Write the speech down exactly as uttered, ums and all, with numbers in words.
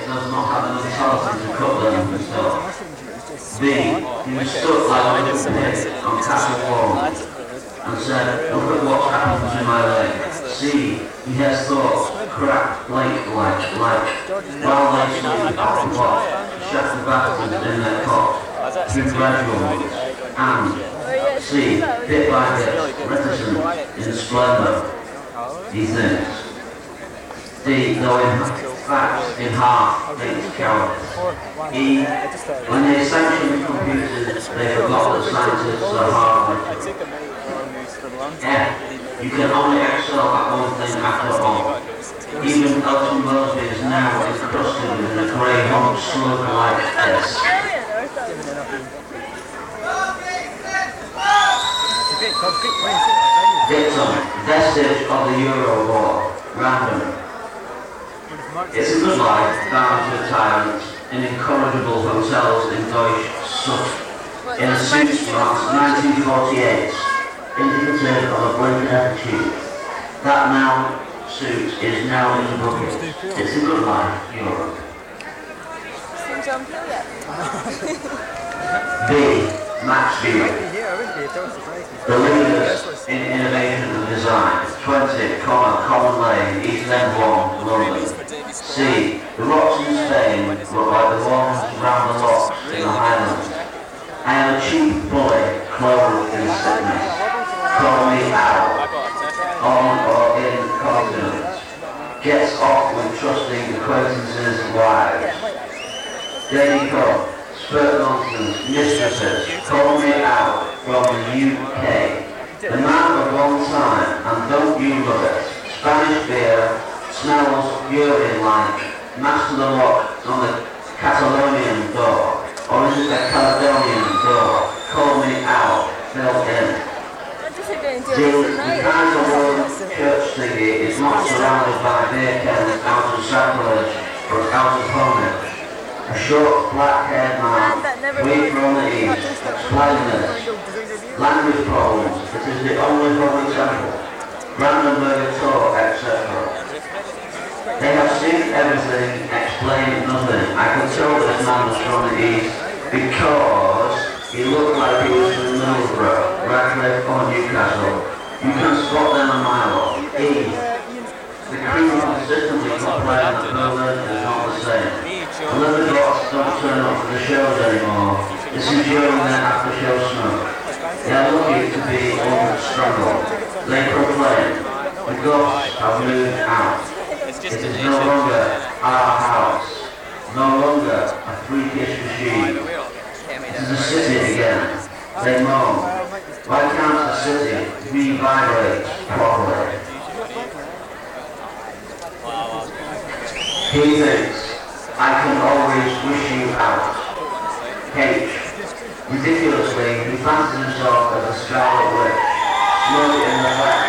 does not have the mentality to cut them himself. B. He was stuck like a little pig on Castle Wall and said, look at what's happened to my leg. C. He has thoughts, cracked lake like, like, while they sleep off the pot, shatter bastards in their cot, through gradual, and C. Bit by bit, reticent in splendour, he thinks. D. Though in fact, in half, thinks cowardice. E. When they sanctioned computers, they forgot that scientists are hard. F. You can only excel at one thing after all. Even Elton Mosby is now encrusted with a grey hung slug like S. Victim, vestige of the Euro war, random. It's a good life, bound to a tyrant, in incorrigible hotels in Deutsch Sutt, in a suit from nineteen forty-eight. Indicative of a blank attitude. That now suit is now in the bucket. It's a good life, Europe. B. Max View. The leaders in innovation and design. twenty, Common Lane, East End one, London. C. The rocks in Spain look like the ones round the locks in the Highlands. I am a cheap bully clothed in sickness. Call me out, on or in cartoons, gets off with trusting acquaintances' wives. Daily Cook, spurt nonsense, mistresses, call me out from the U K. The man of one time, and don't you love it, Spanish beer, smells urine-like, master the lock on the Catalonian door, or is it the Caledonian door? Call me out, built in. The, the Kaiser church thingy is not surrounded by beer cans out of sacrilege or out of homage. A short, black-haired man, we from the east, explain this. Language problems, it is the only holy temple. Brandenburger Tor, et cetera. They have seen everything, explained nothing. I can tell this man was from the east because he looked like he was from Middlesbrough, Radcliffe or Newcastle. You can spot them a mile off. E. The crew consistently complain that Berlin is not the same. The living dots don't turn up for the shows anymore. This is during their after-show smoke. They are lucky to be unstruggled. They proclaim, the ghosts have moved out. It is no longer our house, no longer a freakish machine. It is a city again. They moan. Why can't the city re-vibrate properly? He thinks, I can always wish you out. H. Ridiculously, he fancies himself as a scarlet witch, slowly in the back